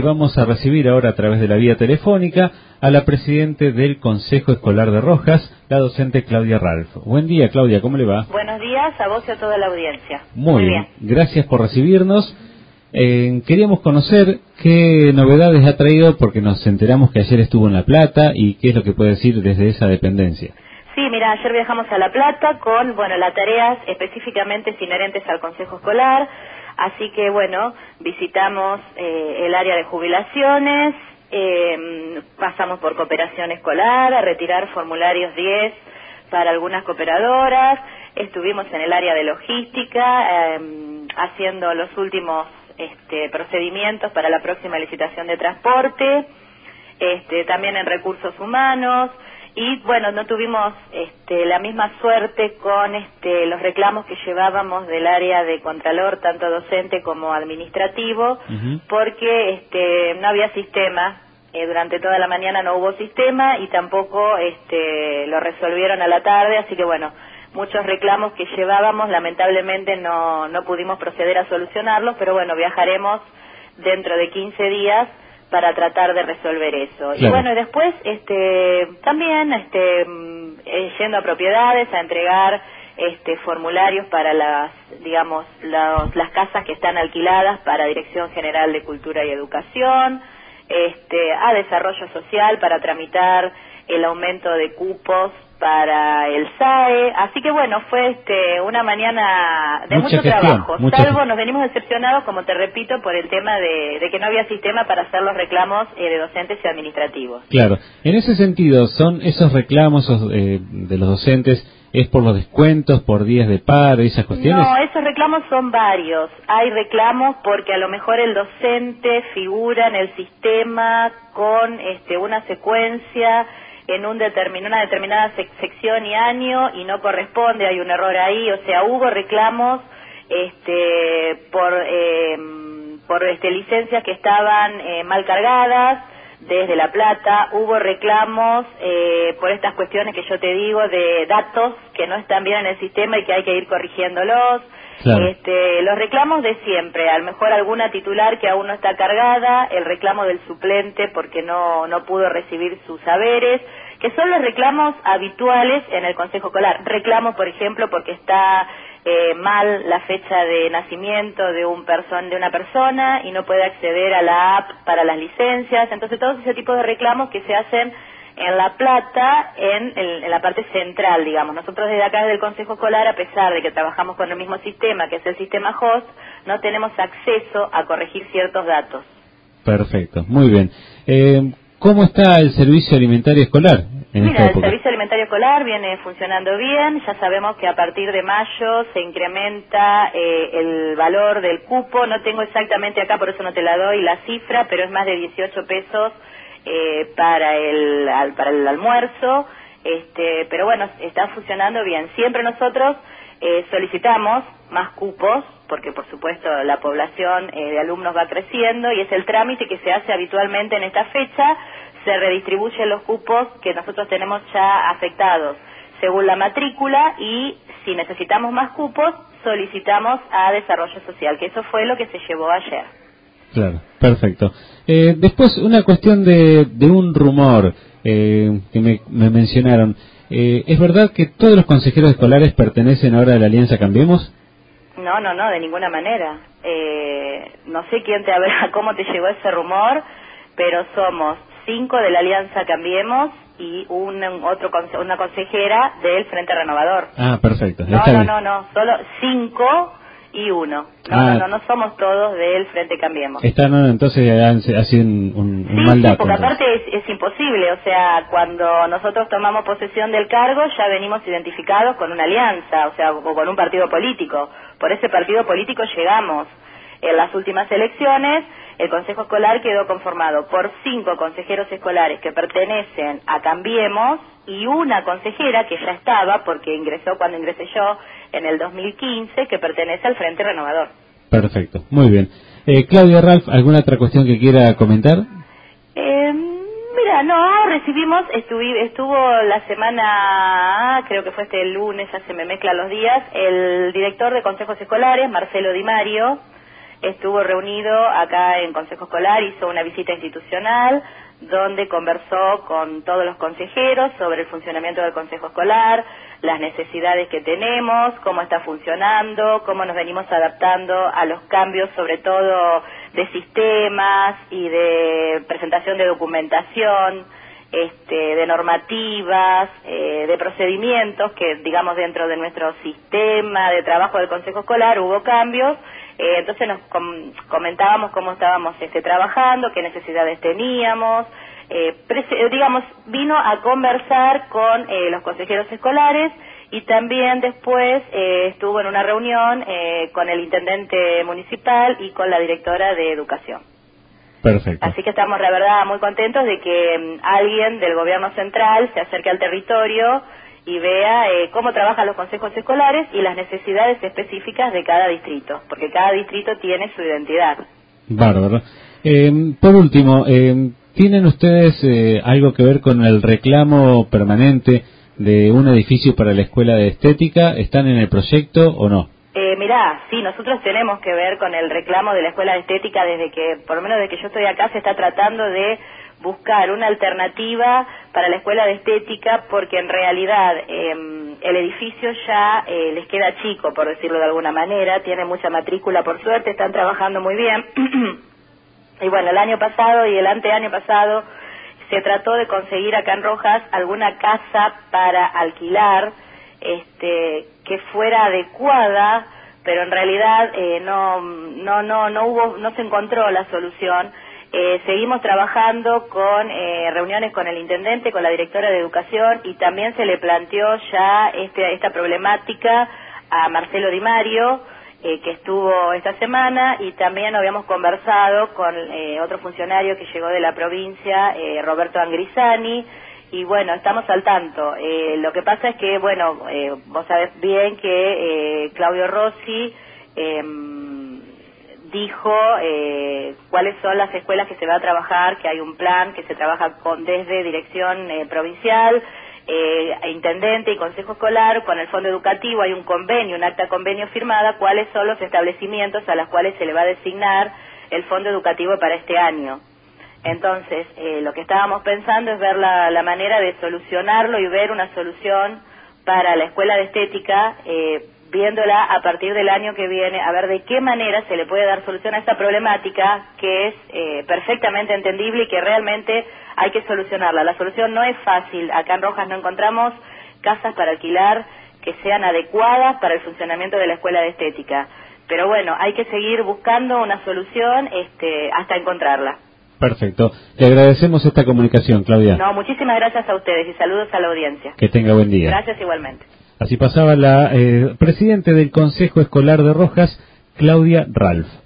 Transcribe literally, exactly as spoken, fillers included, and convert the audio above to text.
que vamos a recibir ahora a través de la vía telefónica a la presidente del Consejo Escolar de Rojas, la docente Claudia Ralph. Buen día, Claudia, ¿cómo le va? Buenos días a vos y a toda la audiencia. Muy, Muy bien. bien, gracias por recibirnos. Eh, queríamos conocer qué novedades ha traído, porque nos enteramos que ayer estuvo en La Plata, y qué es lo que puede decir desde esa dependencia. Sí, mira, ayer viajamos a La Plata con, bueno, las tareas específicamente inherentes al Consejo Escolar, así que, bueno, visitamos eh, el área de jubilaciones, eh, pasamos por cooperación escolar a retirar formularios diez para algunas cooperadoras, estuvimos en el área de logística, eh, haciendo los últimos este, procedimientos para la próxima licitación de transporte, este, también en recursos humanos. Y bueno, no tuvimos este, la misma suerte con este, los reclamos que llevábamos del área de Contralor, tanto docente como administrativo, uh-huh. porque este, no había sistema, eh, durante toda la mañana no hubo sistema y tampoco este, lo resolvieron a la tarde, así que bueno, muchos reclamos que llevábamos lamentablemente no, no pudimos proceder a solucionarlos, pero bueno, viajaremos dentro de quince días para tratar de resolver eso. Claro. Y bueno, después este también este eh, yendo a propiedades a entregar este formularios para las, digamos, los, las casas que están alquiladas para Dirección General de Cultura y Educación, este a Desarrollo Social para tramitar el aumento de cupos para el S A E, así que bueno, fue este una mañana de mucha mucho gestión, trabajo, mucha salvo gestión. Nos venimos decepcionados, como te repito, por el tema de, de que no había sistema para hacer los reclamos eh, de docentes y administrativos. Claro, en ese sentido, ¿son esos reclamos eh, de los docentes, es por los descuentos, por días de paro y esas cuestiones? No, esos reclamos son varios. Hay reclamos porque a lo mejor el docente figura en el sistema con este una secuencia en un determin, una determinada sec sección y año y no corresponde, hay un error ahí, o sea, hubo reclamos este por eh, por este licencias que estaban eh, mal cargadas desde La Plata, hubo reclamos eh, por estas cuestiones que yo te digo de datos que no están bien en el sistema y que hay que ir corrigiéndolos. Claro. Este, los reclamos de siempre, a lo mejor alguna titular que aún no está cargada, el reclamo del suplente porque no no pudo recibir sus saberes, que son los reclamos habituales en el Consejo Escolar. Reclamos, por ejemplo, porque está eh, mal la fecha de nacimiento de un person de una persona y no puede acceder a la app para las licencias. Entonces, todos ese tipo de reclamos que se hacen en La Plata, en, en, en la parte central, digamos. Nosotros desde acá, desde el Consejo Escolar, a pesar de que trabajamos con el mismo sistema, que es el sistema host, no tenemos acceso a corregir ciertos datos. Perfecto, muy bien. Eh, ¿Cómo está el servicio alimentario escolar en Mira, esta época? El servicio alimentario escolar viene funcionando bien. Ya sabemos que a partir de mayo se incrementa eh, el valor del cupo. No tengo exactamente acá, por eso no te la doy la cifra, pero es más de dieciocho pesos Eh, para el al, para el almuerzo, este, pero bueno, está funcionando bien. Siempre nosotros eh, solicitamos más cupos, porque por supuesto la población eh, de alumnos va creciendo y es el trámite que se hace habitualmente en esta fecha. Se redistribuyen los cupos que nosotros tenemos ya afectados según la matrícula y si necesitamos más cupos solicitamos a Desarrollo Social, que eso fue lo que se llevó ayer. Claro, perfecto. Eh, después, una cuestión de, de un rumor eh, que me, me mencionaron. Eh, ¿Es verdad que todos los consejeros escolares pertenecen ahora a la Alianza Cambiemos? No, no, no, de ninguna manera. Eh, no sé quién te habrá, cómo te llegó ese rumor, pero somos cinco de la Alianza Cambiemos y un, otro una consejera del Frente Renovador. Ah, perfecto. No, Está no, bien. no, no, solo cinco y uno. No, ah, no, no, no somos todos del Frente Cambiemos. Está, no, entonces ha sido un, un, sí, un mal dato. Sí, porque entonces. aparte es, es imposible, o sea, cuando nosotros tomamos posesión del cargo ya venimos identificados con una alianza, o sea, o con un partido político. Por ese partido político llegamos. En las últimas elecciones, el Consejo Escolar quedó conformado por cinco consejeros escolares que pertenecen a Cambiemos y una consejera que ya estaba, porque ingresó cuando ingresé yo en el dos mil quince, que pertenece al Frente Renovador. Perfecto, muy bien. Eh, Claudia Ralph, ¿alguna otra cuestión que quiera comentar? Eh, mira, no, recibimos, estuvi, estuvo la semana, creo que fue este lunes, ya se me mezclan los días, el director de consejos escolares, Marcelo Di Mario, estuvo reunido acá en Consejo Escolar, hizo una visita institucional donde conversó con todos los consejeros sobre el funcionamiento del Consejo Escolar, las necesidades que tenemos, cómo está funcionando, cómo nos venimos adaptando a los cambios, sobre todo de sistemas y de presentación de documentación, este, de normativas, eh, de procedimientos, que digamos dentro de nuestro sistema de trabajo del Consejo Escolar hubo cambios. Eh, entonces nos com comentábamos cómo estábamos este, trabajando, qué necesidades teníamos, eh, digamos, vino a conversar con eh, los consejeros escolares y también después eh, estuvo en una reunión eh, con el intendente municipal y con la directora de educación. Perfecto. Así que estamos, la verdad, muy contentos de que um, alguien del gobierno central se acerque al territorio y vea eh, cómo trabajan los consejos escolares y las necesidades específicas de cada distrito, porque cada distrito tiene su identidad. Bárbaro. Eh, por último, eh, ¿tienen ustedes eh, algo que ver con el reclamo permanente de un edificio para la Escuela de Estética? ¿Están en el proyecto o no? Eh, mirá, sí, nosotros tenemos que ver con el reclamo de la Escuela de Estética desde que, por lo menos desde que yo estoy acá, se está tratando de buscar una alternativa para la Escuela de Estética, porque en realidad eh, el edificio ya eh, les queda chico, por decirlo de alguna manera, tiene mucha matrícula por suerte, están trabajando muy bien. Y bueno, el año pasado y el anteaño pasado se trató de conseguir acá en Rojas alguna casa para alquilar, este, que fuera adecuada, pero en realidad eh, no, no, no, no hubo, no se encontró la solución. Eh, seguimos trabajando con eh, reuniones con el intendente, con la directora de educación, y también se le planteó ya este, esta problemática a Marcelo Di Mario, eh, que estuvo esta semana, y también habíamos conversado con eh, otro funcionario que llegó de la provincia, eh, Roberto Angrisani, y bueno, estamos al tanto. Eh, lo que pasa es que, bueno, eh, vos sabés bien que eh, Claudio Rossi eh, dijo eh, cuáles son las escuelas que se va a trabajar, que hay un plan que se trabaja con desde dirección eh, provincial, eh, intendente y consejo escolar, con el fondo educativo hay un convenio, un acta convenio firmada, cuáles son los establecimientos a los cuales se le va a designar el fondo educativo para este año. Entonces, eh, lo que estábamos pensando es ver la, la manera de solucionarlo y ver una solución para la Escuela de Estética, eh, viéndola a partir del año que viene, a ver de qué manera se le puede dar solución a esta problemática que es eh, perfectamente entendible y que realmente hay que solucionarla. La solución no es fácil. Acá en Rojas no encontramos casas para alquilar que sean adecuadas para el funcionamiento de la Escuela de Estética. Pero bueno, hay que seguir buscando una solución este, hasta encontrarla. Perfecto. Le agradecemos esta comunicación, Claudia. No, muchísimas gracias a ustedes y saludos a la audiencia. Que tenga buen día. Gracias igualmente. Así pasaba la eh, presidente del Consejo Escolar de Rojas, Claudia Ralph.